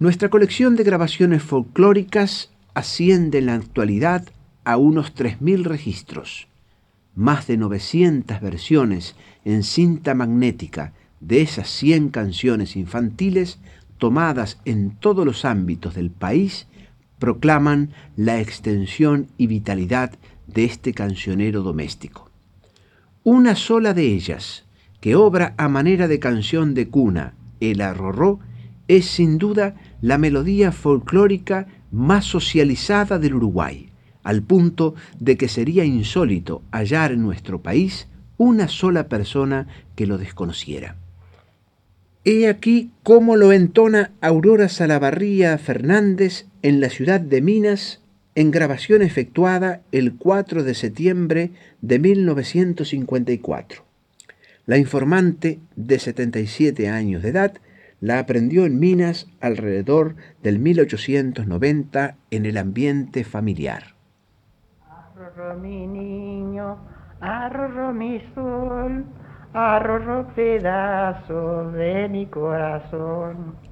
Nuestra colección de grabaciones folclóricas asciende en la actualidad a unos 3.000 registros, más de 900 versiones en cinta magnética de esas 100 canciones infantiles tomadas en todos los ámbitos del país proclaman la extensión y vitalidad de este cancionero doméstico. Una sola de ellas, que obra a manera de canción de cuna, el arrorró, es sin duda la melodía folclórica más socializada del Uruguay, al punto de que sería insólito hallar en nuestro país una sola persona que lo desconociera. He aquí cómo lo entona Aurora Salavarría Fernández en la ciudad de Minas, en grabación efectuada el 4 de septiembre de 1954. La informante, de 77 años de edad, la aprendió en Minas alrededor del 1890 en el ambiente familiar. Arrorró mi niño, arrorró mi sol, arrorró pedazo de mi corazón.